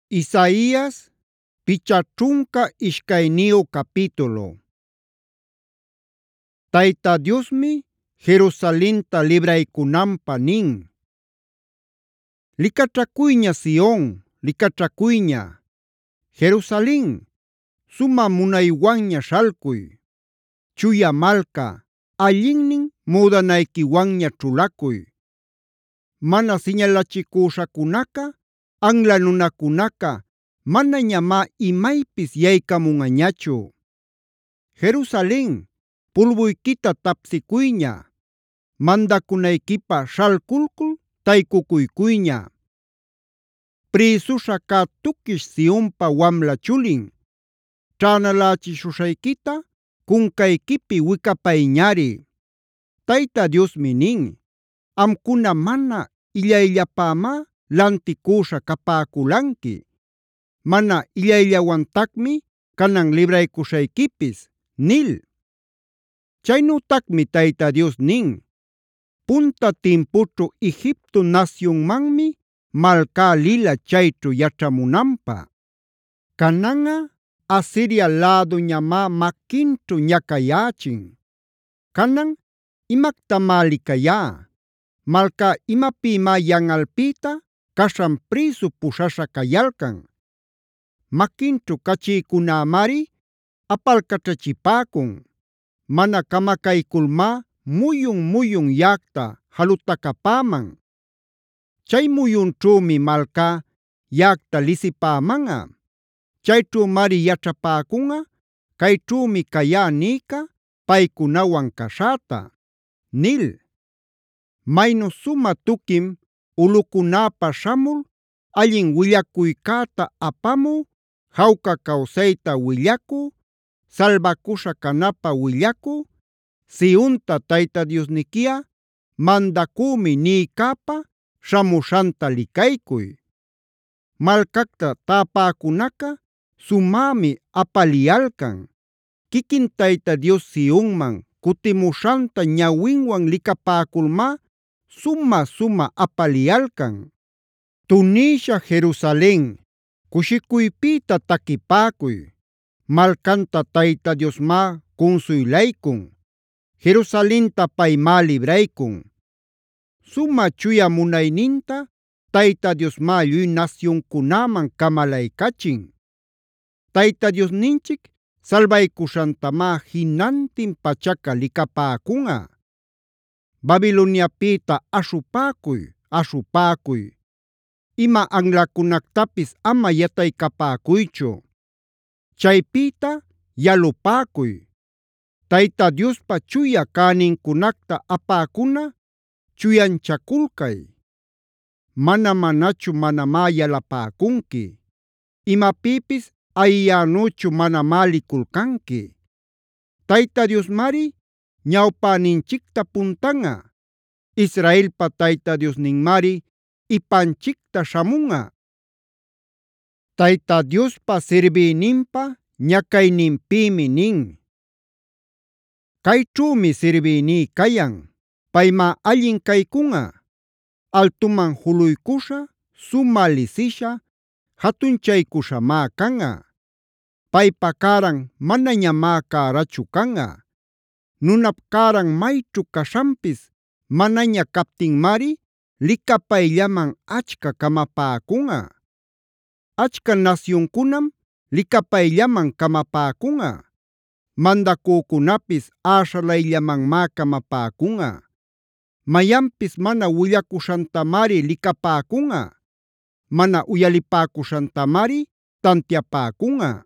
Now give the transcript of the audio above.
Isaías picha ćhunka ishkayniyu capítulo. Tayta Diosmi Jerusalenta libraykunanpaq nin: “Licaćhakuyña Sion, licaćhakuyña. Jerusalen, sumä munaywanña śhalcuy. Chuya malca, allinnin müdanayquiwanña ćhulakuy. Mana siñalachikuśhakunaca, anla nunacunaca manañamá imaypis yaycamunꞌañachu. Jerusalen, pulbuykita tapsicuyña. Mandakunayquipaq śhalculcul taycucuykuyña. Prïsuśha cä tuquish Sionpa wamla chulin, ćhänalächishuśhaykita kuncayquipi wicapayñari. Tayta Diosmi nin: amcuna mana illayllapämá lanticüśha capäculanqui. Mana illayllawantajmi canan libraycuśhayquipis” nil. Chaynütacmi Tayta Dios nin: “Punta timpućhu Egipto nasyunmanmi malcá lila chayćhu yaćhamunanpaq. Cananꞌa Asiria läduñamá maquinćhu ñacayächin. Canan, ¿imactamá licayá? Malcá imapïmá yanꞌalpïta caśhan prïsu puśhaśha cayalcan. Maquinćhu cachïcunämari apalcaćhachipäcun. Mana camacayculmá muyun-muyun yaꞌacta jalutacapäman. Chay muyunćhümi malcá yaꞌacta lisipämanꞌa. Chayćhümari yaćhapäcunꞌa ‘Kayćhümi cayá’ nïca paycunawan caśhäta” nil. Maynu sumä tuquim ulꞌucunäpaq śhamul allin willacuycäta apamü, jawca kawsayta willacü, salbacuśha canapä willacü, Sionta Tayta Diosniquiꞌa mandacümi niycäpä śhamuśhanta licaycuy. Malcacta täpäcunaca sumämi apaliyalcan. Quiquin Tayta Dios Sionman kutimuśhanta ñawinwan licapäculmá sumä-sumä apaliyalcan. Tunïsha Jerusalen, cushicuypïta taquipäcuy. Malcanta Tayta Diosmá cunsuylaycun. Jerusalenta paymá libraycun. Sumä chuya munayninta Tayta Diosmá lluy nasyuncunäman kamalaycachin. Tayta Diosninchic salbaycuśhantamá jinantin pachaca licapäcunꞌa. Babiloniapïta aśhupäcuy, aśhupäcuy. Ima anlacunactapis ama yataycapäcuychu. Chaypïta yalupäcuy. Tayta Diospa chuya cänincunacta apäcuna chuyanchaculcay. Manamanachu manamá yalapäcunqui. Imapïpis ayiyänüchu manamá liculcanqui. Tayta Diosmari ñawpäninchicta puntanꞌa. Israelpa Tayta Diosninmari ipanchicta śhamunꞌa. Tayta Diospa sirbïninpa ñacayninpïmi nin: “Kayćhümi sirbïní cayan. Paymá allin kaykunꞌa. Altuman juluycuśha, sumä lisisha, jatunchaycuśhamá canꞌa. Paypa cäran manañamá cärachu canꞌa. Nunap cäran mayćhu caśhanpis manaña captinmari licapayllaman achka camapäcunꞌa. Achka nasyuncunam licapayllaman camapäcunꞌa. Mandacücunapis äśhalayllamanmá camapäcunꞌa. Mayanpis mana willacuśhantamari licapäcunꞌa. Mana uyalipäcuśhantamari tantiapäcunꞌa.